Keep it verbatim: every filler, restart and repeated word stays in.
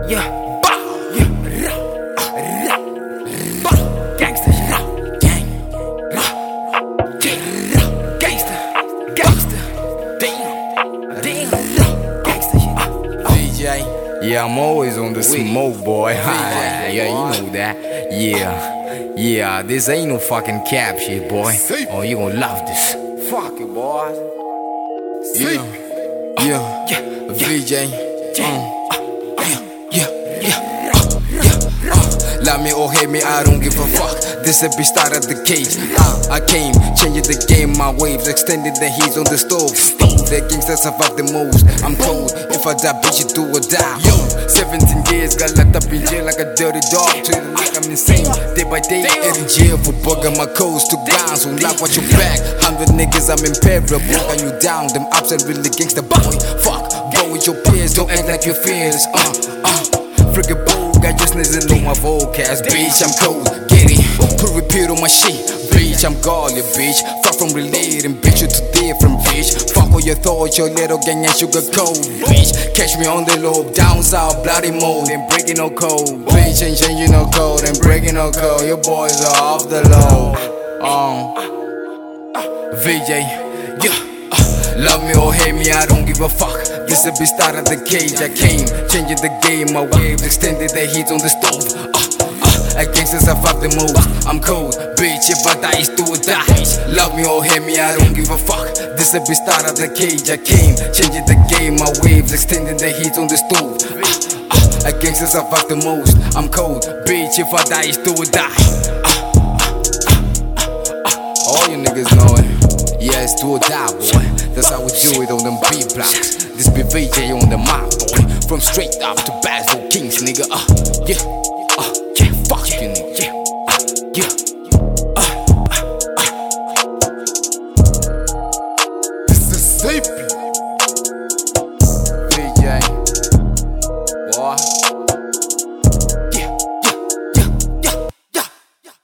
Yeah, bah, yeah, ra, ra, bah, gangster, ra, gang, ra, yeah, ra, gangster, gangster, damn, damn, ra, gangster, yeah. D J, yeah, I'm always on the smoke, boy. Yeah, you know that. Yeah, yeah, this ain't no fucking cap shit, boy. Oh, you gon' love this. Fuck it, boy. Yeah, yeah, Yeah, V J. yeah, Yeah, yeah, uh, yeah, uh, love me or hate me, I don't give a fuck. This a bitch start at the cage. Uh, I came, changing the game, my waves, extended the heat on the stove. The gangsters survive the most. I'm cold. If I die, bitch, you do or die. Yo, seventeen years, got locked up in jail like a dirty dog. Treated like I'm insane. Day by day, in jail for bugging my codes. Two guns, won't lock watch your back. Hundred niggas, I'm imperil. Gun you down, them ops are really gangsta boy. Fuck, go with your peers, don't act like you're fearless. Uh, uh, friggin' bold, I just need to know my vocab. Bitch, I'm cold, get it. Put repeat on my shit. Bitch, I'm godly, bitch. Far from relating, bitch, you too different, bitch. Fuck all your thoughts, your little gang and sugar cold, bitch. Catch me on the low, down south, bloody mode, and breaking no code. Bitch, ain't changing no code, and breaking no code. Your boys are off the low. Um, V J, yeah. Love me or hate me, I don't give a fuck. This a bitch start at the cage. I came, changing the game. My waves extended the heat on the stove. Uh, uh, I gangsters I fuck the most. I'm cold, bitch. If I die, it's do or die. Love me or hate me, I don't give a fuck. This a bitch start at the cage. I came, changing the game. My waves extending the heat on the stove. Uh, uh, I gangsters I fuck the most. I'm cold, bitch. If I die, it's do or die. Uh, uh, uh, uh, all you niggas know it. Yeah, it's do or die, boy. That's how we do it on them beat blocks. This be V J on the map, boy. From straight up to Basel Kings, nigga. Uh, yeah, uh, yeah, fuck you, nigga. Yeah, uh, yeah. Uh, uh, uh. This is safe.